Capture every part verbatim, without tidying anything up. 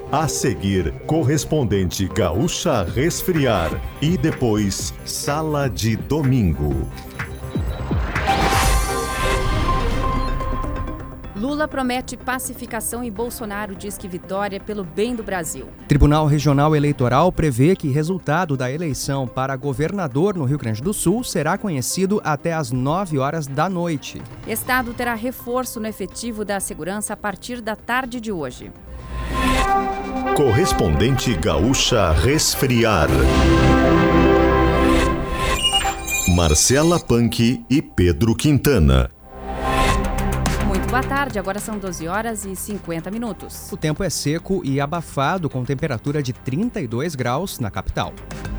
A seguir, correspondente Gaúcha Resfriar. E depois, Sala de Domingo. Lula promete pacificação e Bolsonaro diz que vitória pelo bem do Brasil. Tribunal Regional Eleitoral prevê que resultado da eleição para governador no Rio Grande do Sul será conhecido até às nove horas da noite. Estado terá reforço no efetivo da segurança a partir da tarde de hoje. Correspondente Gaúcha Resfriar. Marcela Punk e Pedro Quintana. Boa tarde, agora são doze horas e cinquenta minutos. O tempo é seco e abafado, com temperatura de trinta e dois graus na capital.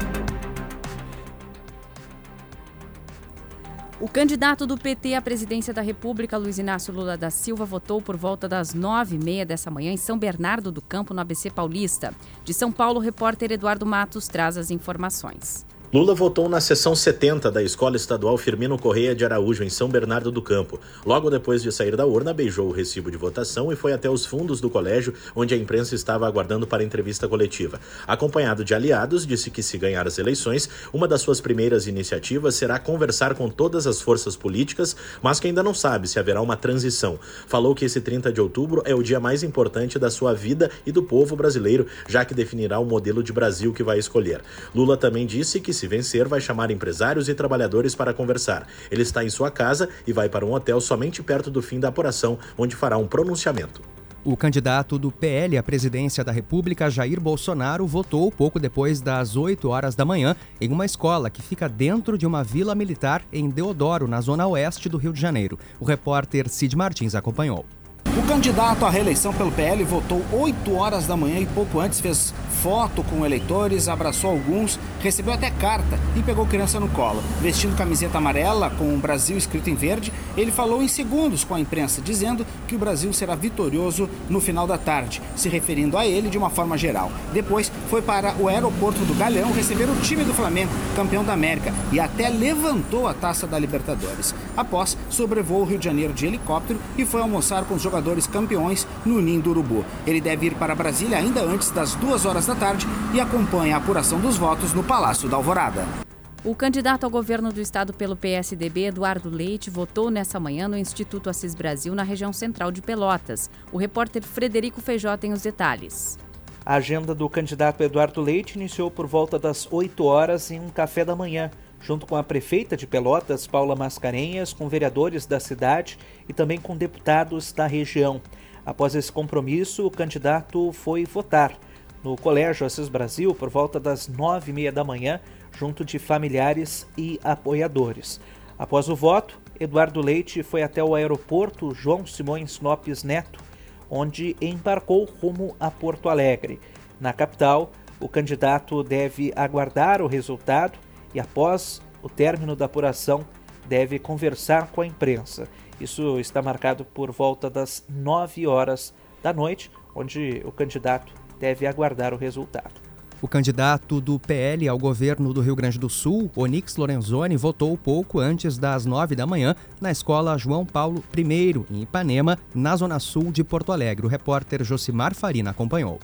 O candidato do P T à presidência da República, Luiz Inácio Lula da Silva, votou por volta das nove e meia dessa manhã em São Bernardo do Campo, no A B C Paulista. De São Paulo, o repórter Eduardo Matos traz as informações. Lula votou na seção setenta da Escola Estadual Firmino Correia de Araújo, em São Bernardo do Campo. Logo depois de sair da urna, beijou o recibo de votação e foi até os fundos do colégio, onde a imprensa estava aguardando para a entrevista coletiva. Acompanhado de aliados, disse que se ganhar as eleições, uma das suas primeiras iniciativas será conversar com todas as forças políticas, mas que ainda não sabe se haverá uma transição. Falou que esse trinta de outubro é o dia mais importante da sua vida e do povo brasileiro, já que definirá o modelo de Brasil que vai escolher. Lula também disse que se vencer, vai chamar empresários e trabalhadores para conversar. Ele está em sua casa e vai para um hotel somente perto do fim da apuração, onde fará um pronunciamento. O candidato do P L à presidência da República, Jair Bolsonaro, votou pouco depois das oito horas da manhã em uma escola que fica dentro de uma vila militar em Deodoro, na zona oeste do Rio de Janeiro. O repórter Cid Martins acompanhou. O candidato à reeleição pelo P L votou oito horas da manhã e pouco antes fez foto com eleitores, abraçou alguns, recebeu até carta e pegou criança no colo. Vestindo camiseta amarela com o Brasil escrito em verde, ele falou em segundos com a imprensa, dizendo que o Brasil será vitorioso no final da tarde, se referindo a ele de uma forma geral. Depois foi para o aeroporto do Galeão receber o time do Flamengo, campeão da América, e até levantou a taça da Libertadores. Após, sobrevoou o Rio de Janeiro de helicóptero e foi almoçar com os jogadores campeões no Ninho do Urubu. Ele deve ir para Brasília ainda antes das duas horas da tarde e acompanha a apuração dos votos no Palácio da Alvorada. O candidato ao governo do estado pelo P S D B, Eduardo Leite, votou nessa manhã no Instituto Assis Brasil, na região central de Pelotas. O repórter Frederico Feijó tem os detalhes. A agenda do candidato Eduardo Leite iniciou por volta das oito horas em um café da manhã, junto com a prefeita de Pelotas, Paula Mascarenhas, com vereadores da cidade e também com deputados da região. Após esse compromisso, o candidato foi votar no Colégio Assis Brasil por volta das nove e meia da manhã, junto de familiares e apoiadores. Após o voto, Eduardo Leite foi até o aeroporto João Simões Lopes Neto, onde embarcou rumo a Porto Alegre. Na capital, o candidato deve aguardar o resultado e, após o término da apuração, deve conversar com a imprensa. Isso está marcado por volta das nove horas da noite, onde o candidato deve aguardar o resultado. O candidato do P L ao governo do Rio Grande do Sul, Onyx Lorenzoni, votou pouco antes das nove da manhã na escola João Paulo I, em Ipanema, na zona sul de Porto Alegre. O repórter Josimar Farina acompanhou.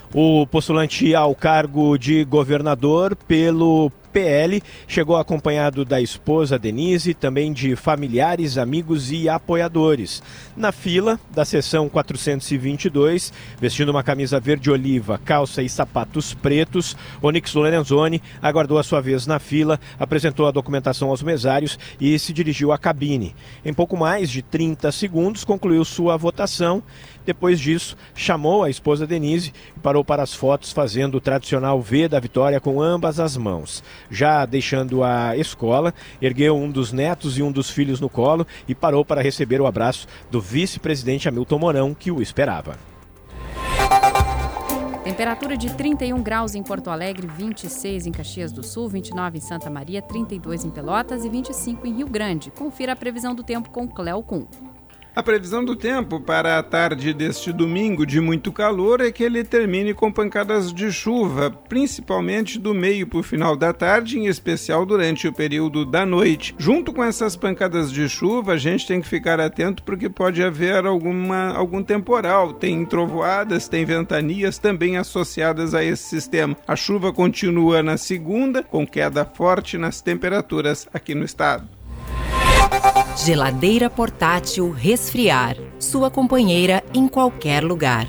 O postulante ao cargo de governador pelo P L chegou acompanhado da esposa Denise, também de familiares, amigos e apoiadores. Na fila da seção quatrocentos e vinte e dois, vestindo uma camisa verde-oliva, calça e sapatos pretos, Onyx Lorenzoni aguardou a sua vez na fila, apresentou a documentação aos mesários e se dirigiu à cabine. Em pouco mais de trinta segundos, concluiu sua votação. Depois disso, chamou a esposa Denise e parou para as fotos, fazendo o tradicional V da vitória com ambas as mãos. Já deixando a escola, ergueu um dos netos e um dos filhos no colo e parou para receber o abraço do vice-presidente Hamilton Mourão, que o esperava. Temperatura de trinta e um graus em Porto Alegre, vinte e seis em Caxias do Sul, vinte e nove em Santa Maria, trinta e dois em Pelotas e vinte e cinco em Rio Grande. Confira a previsão do tempo com Cleo Kuhn. A previsão do tempo para a tarde deste domingo de muito calor é que ele termine com pancadas de chuva, principalmente do meio para o final da tarde, em especial durante o período da noite. Junto com essas pancadas de chuva, a gente tem que ficar atento porque pode haver alguma, algum temporal. Tem trovoadas, tem ventanias também associadas a esse sistema. A chuva continua na segunda, com queda forte nas temperaturas aqui no estado. Geladeira portátil Resfriar, sua companheira em qualquer lugar.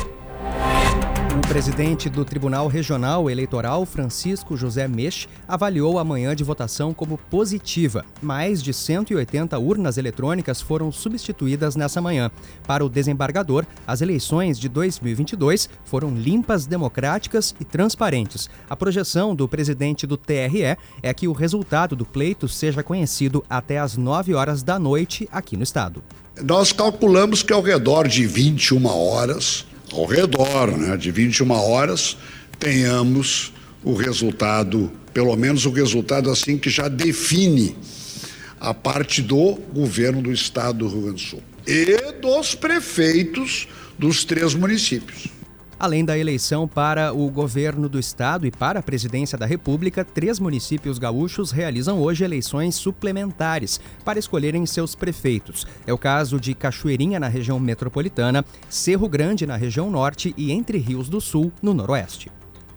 O presidente do Tribunal Regional Eleitoral, Francisco José Mech, avaliou a manhã de votação como positiva. Mais de cento e oitenta urnas eletrônicas foram substituídas nessa manhã. Para o desembargador, as eleições de dois mil e vinte e dois foram limpas, democráticas e transparentes. A projeção do presidente do T R E é que o resultado do pleito seja conhecido até às nove horas da noite aqui no estado. Nós calculamos que ao redor de vinte e uma horas... ao redor né, de vinte e uma horas, tenhamos o resultado, pelo menos o resultado assim que já define a parte do governo do estado do Rio Grande do Sul e dos prefeitos dos três municípios. Além da eleição para o governo do estado e para a presidência da República, três municípios gaúchos realizam hoje eleições suplementares para escolherem seus prefeitos. É o caso de Cachoeirinha, na região metropolitana, Cerro Grande, na região norte e Entre Rios do Sul, no noroeste.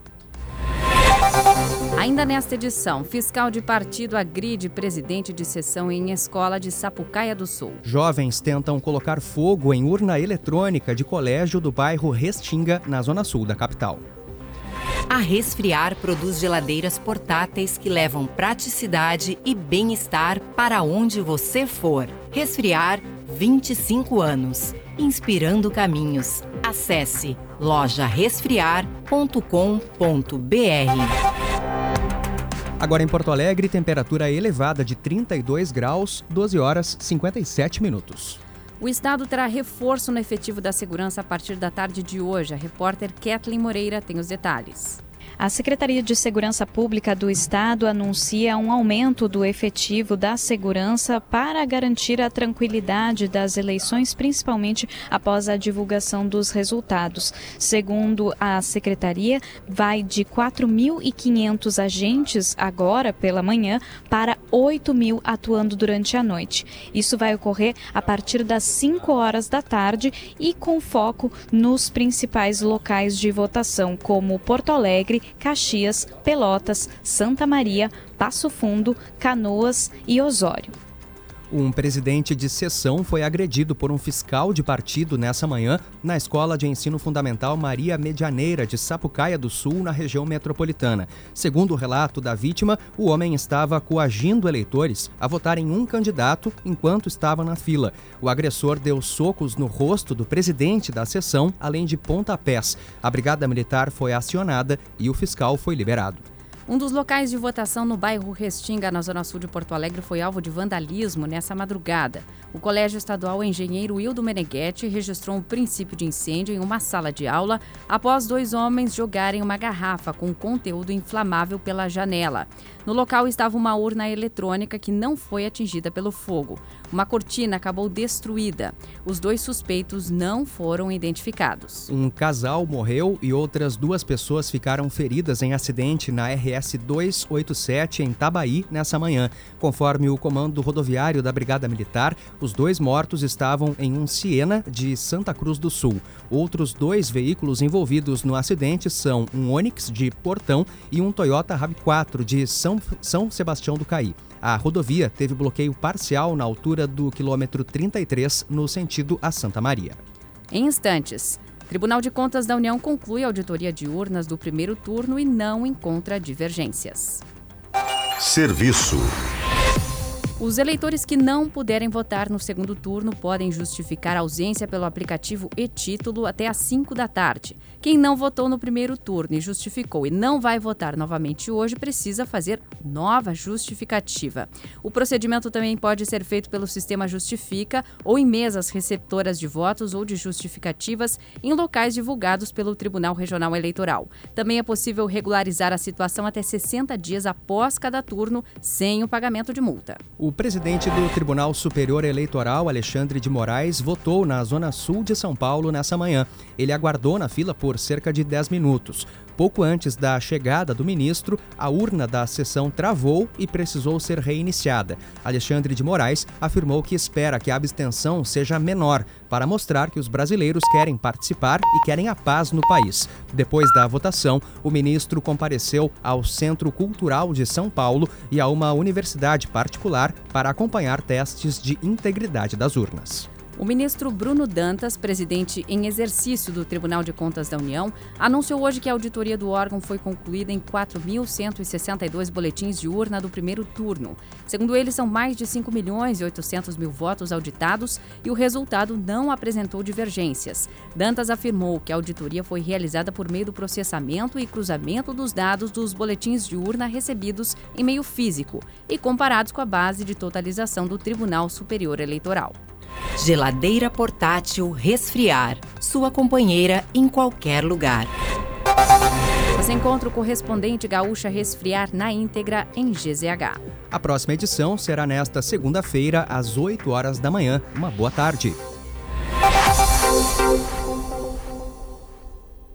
Ainda nesta edição, fiscal de partido agride presidente de sessão em escola de Sapucaia do Sul. Jovens tentam colocar fogo em urna eletrônica de colégio do bairro Restinga, na zona sul da capital. A Resfriar produz geladeiras portáteis que levam praticidade e bem-estar para onde você for. Resfriar, vinte e cinco anos. Inspirando caminhos. Acesse loja resfriar ponto com ponto b r. Agora em Porto Alegre, temperatura elevada de trinta e dois graus, doze horas e cinquenta e sete minutos. O estado terá reforço no efetivo da segurança a partir da tarde de hoje. A repórter Kathleen Moreira tem os detalhes. A Secretaria de Segurança Pública do Estado anuncia um aumento do efetivo da segurança para garantir a tranquilidade das eleições, principalmente após a divulgação dos resultados. Segundo a Secretaria, vai de quatro mil e quinhentos agentes agora pela manhã para oito mil atuando durante a noite. Isso vai ocorrer a partir das cinco horas da tarde e com foco nos principais locais de votação, como Porto Alegre, Caxias, Pelotas, Santa Maria, Passo Fundo, Canoas e Osório. Um presidente de seção foi agredido por um fiscal de partido nessa manhã na Escola de Ensino Fundamental Maria Medianeira de Sapucaia do Sul, na região metropolitana. Segundo o relato da vítima, o homem estava coagindo eleitores a votar em um candidato enquanto estava na fila. O agressor deu socos no rosto do presidente da seção, além de pontapés. A Brigada Militar foi acionada e o fiscal foi liberado. Um dos locais de votação no bairro Restinga, na zona sul de Porto Alegre, foi alvo de vandalismo nessa madrugada. O Colégio Estadual Engenheiro Hildo Meneghetti registrou um princípio de incêndio em uma sala de aula após dois homens jogarem uma garrafa com conteúdo inflamável pela janela. No local estava uma urna eletrônica que não foi atingida pelo fogo. Uma cortina acabou destruída. Os dois suspeitos não foram identificados. Um casal morreu e outras duas pessoas ficaram feridas em acidente na R S duzentos e oitenta e sete em Tabaí nessa manhã. Conforme o comando rodoviário da Brigada Militar, os dois mortos estavam em um Siena de Santa Cruz do Sul. Outros dois veículos envolvidos no acidente são um Onix de Portão e um Toyota RAV quatro de São, São Sebastião do Caí. A rodovia teve bloqueio parcial na altura do quilômetro trinta e três, no sentido a Santa Maria. Em instantes, Tribunal de Contas da União conclui a auditoria de urnas do primeiro turno e não encontra divergências. Serviço. Os eleitores que não puderem votar no segundo turno podem justificar a ausência pelo aplicativo e-Título até às cinco da tarde. Quem não votou no primeiro turno e justificou e não vai votar novamente hoje precisa fazer nova justificativa. O procedimento também pode ser feito pelo sistema Justifica ou em mesas receptoras de votos ou de justificativas em locais divulgados pelo Tribunal Regional Eleitoral. Também é possível regularizar a situação até sessenta dias após cada turno, sem o pagamento de multa. O O presidente do Tribunal Superior Eleitoral, Alexandre de Moraes, votou na Zona Sul de São Paulo nessa manhã. Ele aguardou na fila por cerca de dez minutos. Pouco antes da chegada do ministro, a urna da sessão travou e precisou ser reiniciada. Alexandre de Moraes afirmou que espera que a abstenção seja menor, para mostrar que os brasileiros querem participar e querem a paz no país. Depois da votação, o ministro compareceu ao Centro Cultural de São Paulo e a uma universidade particular para acompanhar testes de integridade das urnas. O ministro Bruno Dantas, presidente em exercício do Tribunal de Contas da União, anunciou hoje que a auditoria do órgão foi concluída em quatro mil cento e sessenta e dois boletins de urna do primeiro turno. Segundo ele, são mais de cinco milhões e oitocentos mil votos auditados e o resultado não apresentou divergências. Dantas afirmou que a auditoria foi realizada por meio do processamento e cruzamento dos dados dos boletins de urna recebidos em meio físico e comparados com a base de totalização do Tribunal Superior Eleitoral. Geladeira portátil Resfriar, sua companheira em qualquer lugar. Você encontra o correspondente Gaúcha Resfriar na íntegra em G Z H. A próxima edição será nesta segunda-feira, às oito horas da manhã. Uma boa tarde.